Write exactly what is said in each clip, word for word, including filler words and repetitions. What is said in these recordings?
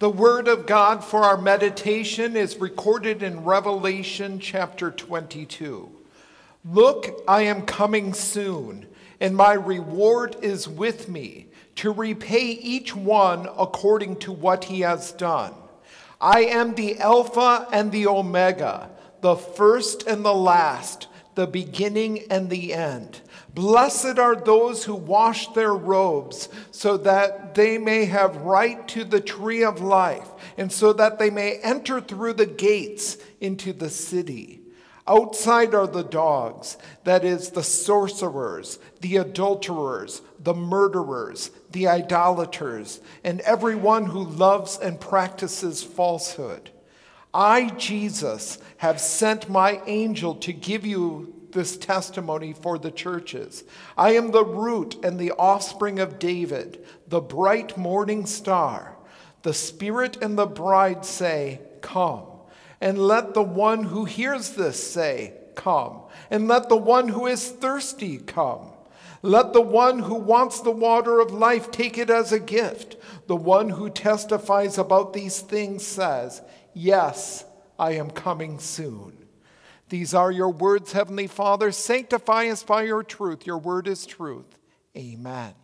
The word of God for our meditation is recorded in Revelation chapter twenty-two. Look, I am coming soon, and my reward is with me, to repay each one according to what he has done. I am the Alpha and the Omega, the first and the last, the beginning and the end. Blessed are those who wash their robes, so that they may have right to the tree of life, and so that they may enter through the gates into the city. Outside are the dogs, that is, the sorcerers, the adulterers, the murderers, the idolaters, and everyone who loves and practices falsehood. I, Jesus, have sent my angel to give you this testimony for the churches. I am the root and the offspring of David, the bright morning star. The Spirit and the bride say, "Come." And let the one who hears this say, "Come." And let the one who is thirsty come. Let the one who wants the water of life take it as a gift. The one who testifies about these things says, "Yes, I am coming soon." These are your words, Heavenly Father. Sanctify us by your truth. Your word is truth. Amen.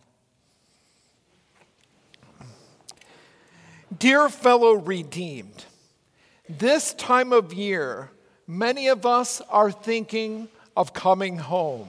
Dear fellow redeemed, this time of year, many of us are thinking of coming home.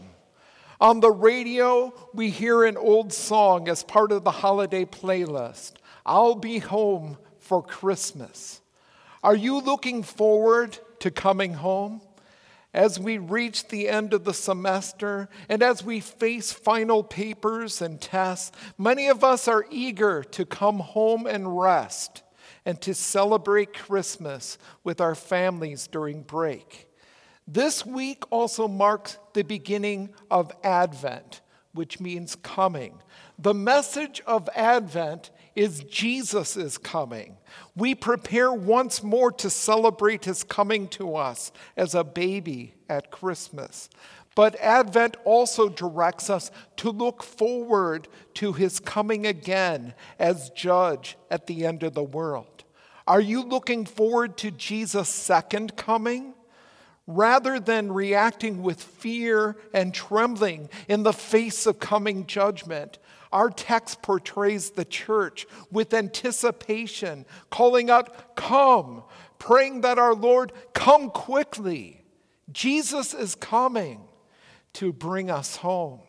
On the radio, we hear an old song as part of the holiday playlist, "I'll be home for Christmas." Are you looking forward to coming home? As we reach the end of the semester and as we face final papers and tests, many of us are eager to come home and rest and to celebrate Christmas with our families during break. This week also marks the beginning of Advent, which means coming. The message of Advent is Jesus is coming. We prepare once more to celebrate his coming to us as a baby at Christmas. But Advent also directs us to look forward to his coming again as judge at the end of the world. Are you looking forward to Jesus' second coming? Rather than reacting with fear and trembling in the face of coming judgment, our text portrays the church with anticipation, calling out, "Come," praying that our Lord come quickly. Jesus is coming to bring us home.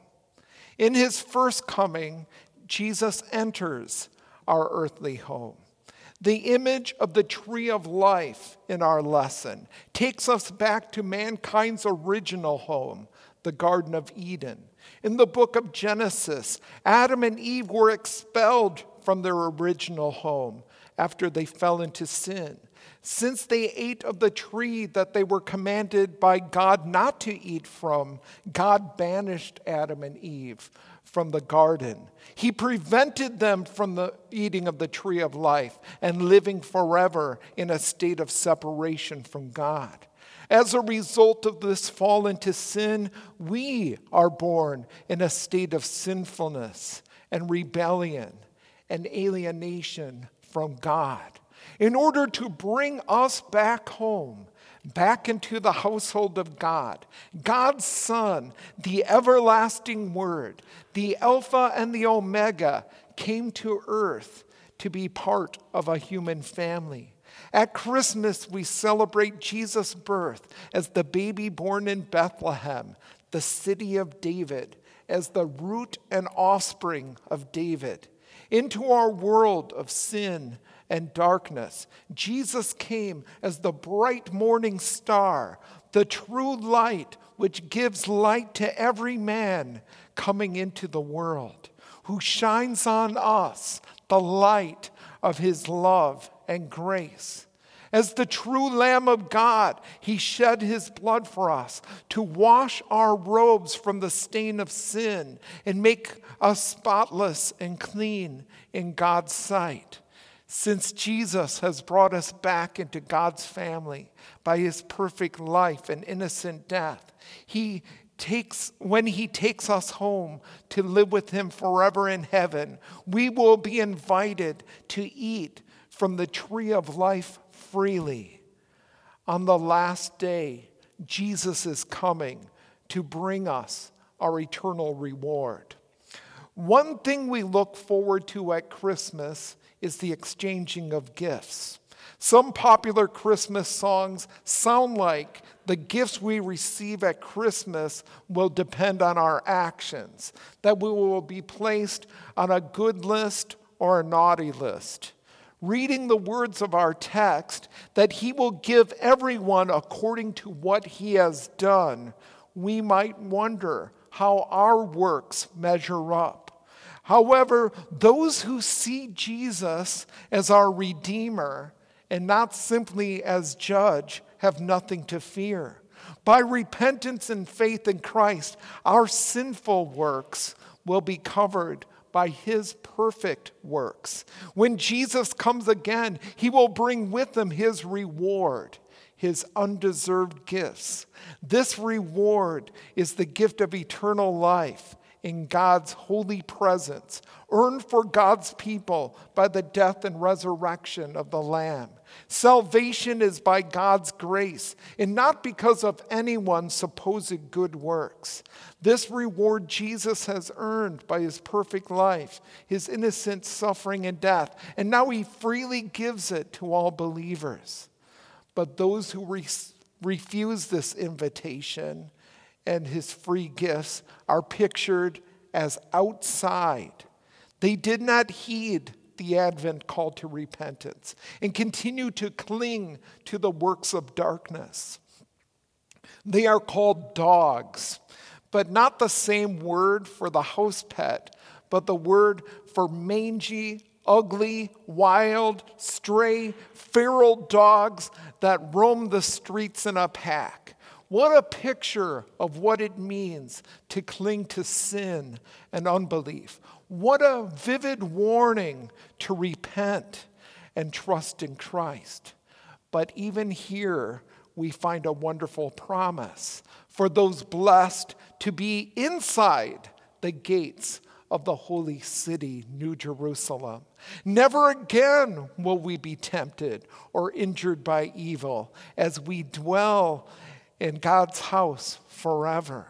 In his first coming, Jesus enters our earthly home. The image of the tree of life in our lesson takes us back to mankind's original home, the Garden of Eden. In the book of Genesis, Adam and Eve were expelled from their original home after they fell into sin. Since they ate of the tree that they were commanded by God not to eat from, God banished Adam and Eve from the garden. He prevented them from the eating of the tree of life and living forever in a state of separation from God. As a result of this fall into sin, we are born in a state of sinfulness and rebellion and alienation from God. In order to bring us back home, back into the household of God, God's Son, the everlasting Word, the Alpha and the Omega, came to earth to be part of a human family. At Christmas, we celebrate Jesus' birth as the baby born in Bethlehem, the city of David, as the root and offspring of David. Into our world of sin and darkness, Jesus came as the bright morning star, the true light which gives light to every man coming into the world, who shines on us the light of his love and grace. As the true Lamb of God, he shed his blood for us to wash our robes from the stain of sin and make us spotless and clean in God's sight. Since Jesus has brought us back into God's family by his perfect life and innocent death, he takes when he takes us home to live with him forever in heaven, we will be invited to eat from the tree of life freely. On the last day, Jesus is coming to bring us our eternal reward. One thing we look forward to at Christmas is the exchanging of gifts. Some popular Christmas songs sound like the gifts we receive at Christmas will depend on our actions, that we will be placed on a good list or a naughty list. Reading the words of our text, that he will give everyone according to what he has done, we might wonder how our works measure up. However, those who see Jesus as our Redeemer and not simply as judge have nothing to fear. By repentance and faith in Christ, our sinful works will be covered by his perfect works. When Jesus comes again, he will bring with him his reward, his undeserved gifts. This reward is the gift of eternal life in God's holy presence, earned for God's people by the death and resurrection of the Lamb. Salvation is by God's grace and not because of anyone's supposed good works. This reward Jesus has earned by his perfect life, his innocent suffering and death, and now he freely gives it to all believers. But those who re- refuse this invitation and his free gifts are pictured as outside. They did not heed the Advent call to repentance and continue to cling to the works of darkness. They are called dogs, but not the same word for the house pet, but the word for mangy, ugly, wild, stray, feral dogs that roam the streets in a pack. What a picture of what it means to cling to sin and unbelief. What a vivid warning to repent and trust in Christ. But even here, we find a wonderful promise for those blessed to be inside the gates of the holy city, New Jerusalem. Never again will we be tempted or injured by evil as we dwell in God's house forever.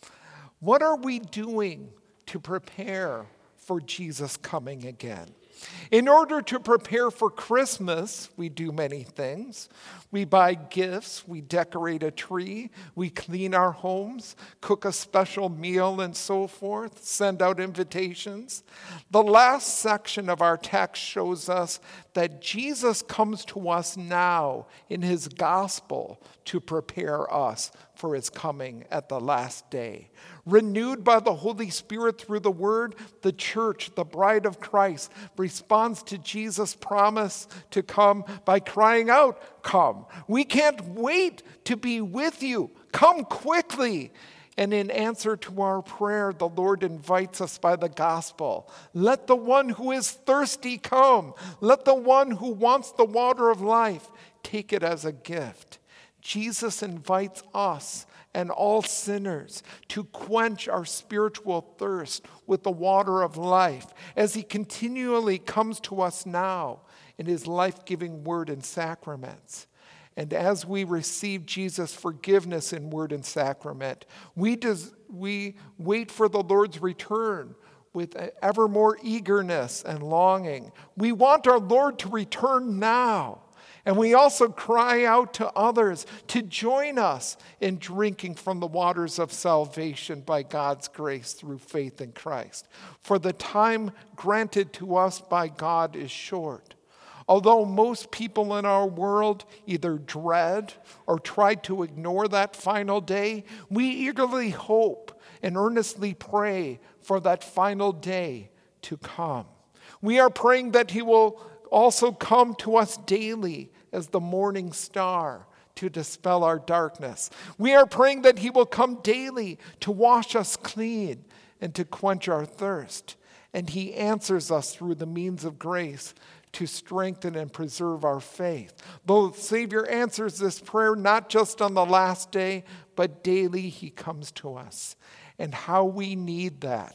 What are we doing to prepare for Jesus coming again? In order to prepare for Christmas, we do many things. We buy gifts, we decorate a tree, we clean our homes, cook a special meal, and so forth, send out invitations. The last section of our text shows us that Jesus comes to us now in his gospel to prepare us for his coming at the last day. Renewed by the Holy Spirit through the word, the church, the bride of Christ, responds to Jesus' promise to come by crying out, "Come." We can't wait to be with you. Come quickly. And in answer to our prayer, the Lord invites us by the gospel. Let the one who is thirsty come. Let the one who wants the water of life take it as a gift. Jesus invites us and all sinners to quench our spiritual thirst with the water of life as he continually comes to us now in his life-giving word and sacraments. And as we receive Jesus' forgiveness in word and sacrament, we, des- we wait for the Lord's return with ever more eagerness and longing. We want our Lord to return now. And we also cry out to others to join us in drinking from the waters of salvation by God's grace through faith in Christ. For the time granted to us by God is short. Although most people in our world either dread or try to ignore that final day, we eagerly hope and earnestly pray for that final day to come. We are praying that he will also come to us daily as the morning star to dispel our darkness. We are praying that he will come daily to wash us clean and to quench our thirst. And he answers us through the means of grace to strengthen and preserve our faith. The Savior answers this prayer not just on the last day, but daily he comes to us. And how we need that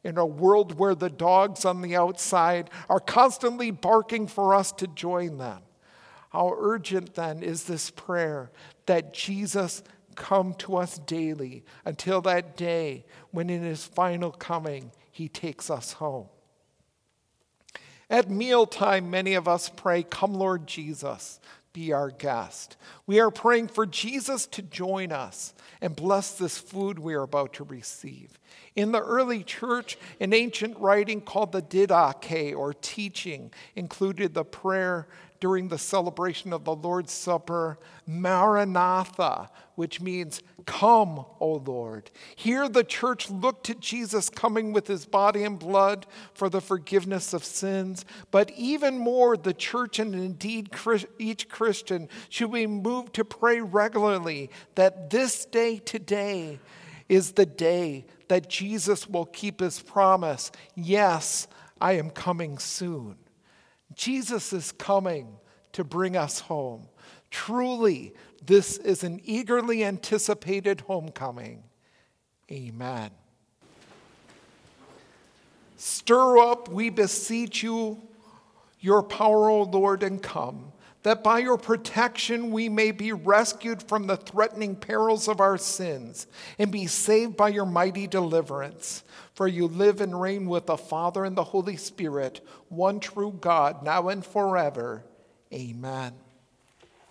in a world where the dogs on the outside are constantly barking for us to join them. How urgent then is this prayer that Jesus come to us daily until that day when in his final coming he takes us home. At mealtime, many of us pray, "Come, Lord Jesus, be our guest." We are praying for Jesus to join us and bless this food we are about to receive. In the early church, an ancient writing called the Didache, or teaching, included the prayer during the celebration of the Lord's Supper, Maranatha, which means, "Come, O Lord." Here the church looked to Jesus coming with his body and blood for the forgiveness of sins. But even more, the church, and indeed each Christian, should be moved to pray regularly that this day today is the day that Jesus will keep his promise. Yes, I am coming soon. Jesus is coming to bring us home. Truly, this is an eagerly anticipated homecoming. Amen. Stir up, we beseech you, your power, O Lord, and come, that by your protection we may be rescued from the threatening perils of our sins and be saved by your mighty deliverance. For you live and reign with the Father and the Holy Spirit, one true God, now and forever. Amen.